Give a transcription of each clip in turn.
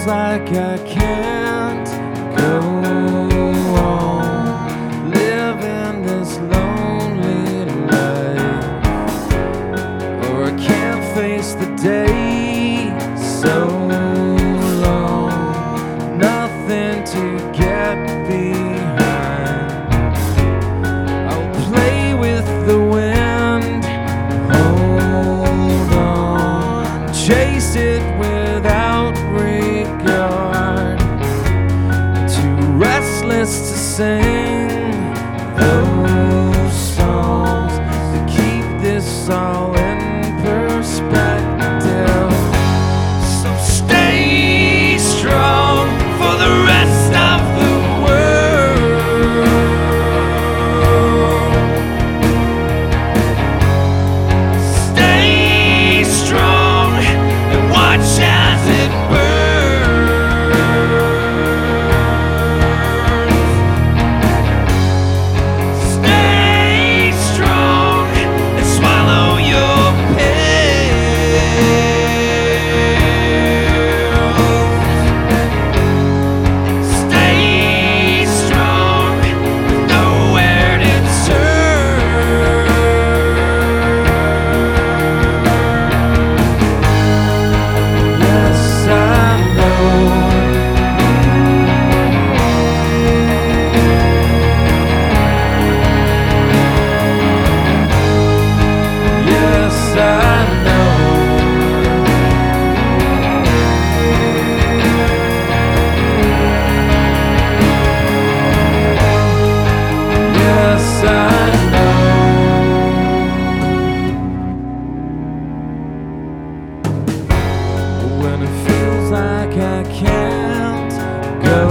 like I can't go on living this lonely life, or I can't face the day so long, nothing to get behind. I'll play with the wind, hold on, chase it without regard, too restless to sing those songs to keep this all in perspective. So stay strong for the rest of the world. Stay strong and watch as it burns. Stay strong and swallow your pills. Stay strong with nowhere to turn. Yes, I know. Yes, I know. Yes, I know. When it feels like I can't go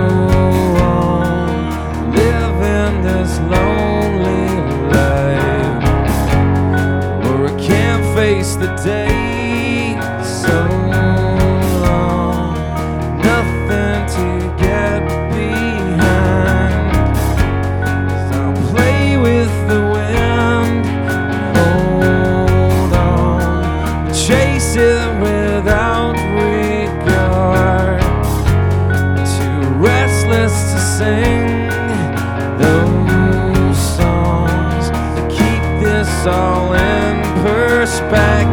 on living this lonely life, or I can't face the day so long, nothing to get behind. So I'll play with the wind, hold on, chase it without regard, too restless to sing those songs to keep this all in perspective.